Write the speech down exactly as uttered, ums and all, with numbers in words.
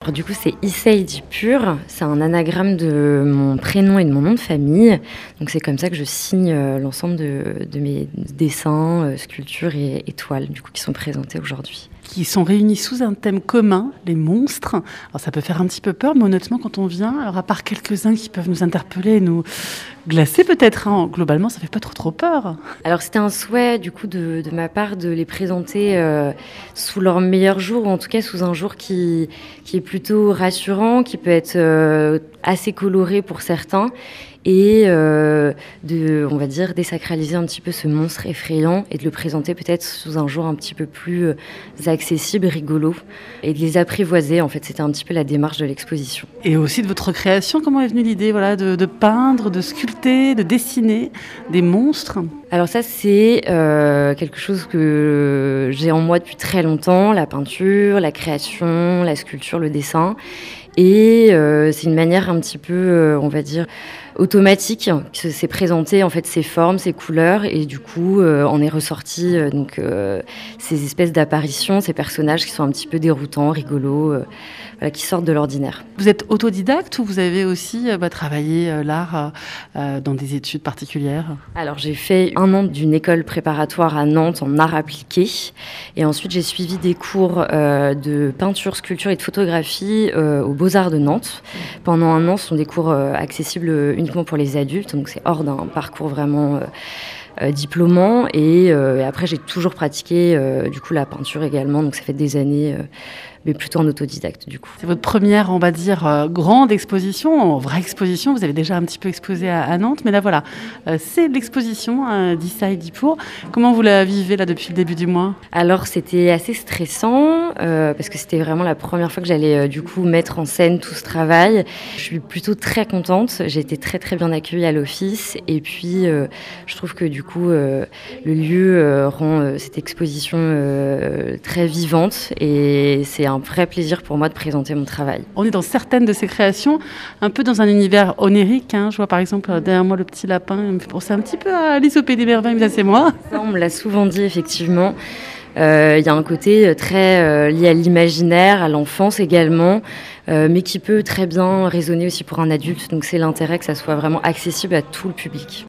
Alors du coup, c'est Issa Edipur, c'est un anagramme de mon prénom et de mon nom de famille. Donc c'est comme ça que je signe euh, l'ensemble de, de mes dessins, euh, sculptures et, et toiles du coup, qui sont présentés aujourd'hui. Qui sont réunis sous un thème commun, les monstres. Alors ça peut faire un petit peu peur, mais honnêtement, quand on vient, alors à part quelques-uns qui peuvent nous interpeller, nous glacer peut-être, hein, globalement, ça fait pas trop trop peur. Alors c'était un souhait du coup de, de ma part de les présenter euh, sous leur meilleur jour, ou en tout cas sous un jour qui, qui est plutôt rassurant, qui peut être euh, assez coloré pour certains, et euh, de, on va dire, désacraliser un petit peu ce monstre effrayant et de le présenter peut-être sous un jour un petit peu plus euh, accessible, rigolo, et de les apprivoiser. En fait, c'était un petit peu la démarche de l'exposition. Et aussi de votre création, comment est venue l'idée voilà, de, de peindre, de sculpter, de dessiner des monstres ? Alors ça, c'est euh, quelque chose que j'ai en moi depuis très longtemps, la peinture, la création, la sculpture, le dessin. Et euh, c'est une manière un petit peu, euh, on va dire, automatique que s'est présenté en fait ces formes, ces couleurs, et du coup euh, on est ressorti euh, donc euh, ces espèces d'apparitions, ces personnages qui sont un petit peu déroutants, rigolos, euh, voilà, qui sortent de l'ordinaire. Vous êtes autodidacte ou vous avez aussi euh, bah, travaillé euh, l'art euh, dans des études particulières ? Alors j'ai fait un an d'une école préparatoire à Nantes en art appliqué, et ensuite j'ai suivi des cours euh, de peinture, sculpture et de photographie euh, aux Beaux-Arts de Nantes. Pendant un an, ce sont des cours euh, accessibles uniquement pour les adultes, donc c'est hors d'un parcours vraiment euh, euh, diplômant. Et, euh, et après, j'ai toujours pratiqué euh, du coup la peinture également, donc ça fait des années, euh, mais plutôt en autodidacte du coup. C'est votre première, on va dire, euh, grande exposition, vraie exposition. Vous avez déjà un petit peu exposé à, à Nantes, mais là voilà, euh, c'est l'exposition euh, d'Issa Edipur. Comment vous la vivez là depuis le début du mois ? Alors c'était assez stressant euh, parce que c'était vraiment la première fois que j'allais euh, du coup mettre en scène tout ce travail. Je suis plutôt très contente. J'ai été très très bien accueillie à l'office, et puis euh, je trouve que du coup euh, le lieu euh, rend euh, cette exposition euh, très vivante, et c'est un vrai plaisir pour moi de présenter mon travail. On est dans certaines de ces créations, un peu dans un univers onirique. Hein. Je vois par exemple derrière moi le petit lapin, il me fait penser un petit peu à Alice au Pays des Merveilles, mais ça c'est moi. Ça, on me l'a souvent dit effectivement. Il euh, y a un côté très euh, lié à l'imaginaire, à l'enfance également, euh, mais qui peut très bien résonner aussi pour un adulte. Donc c'est l'intérêt que ça soit vraiment accessible à tout le public.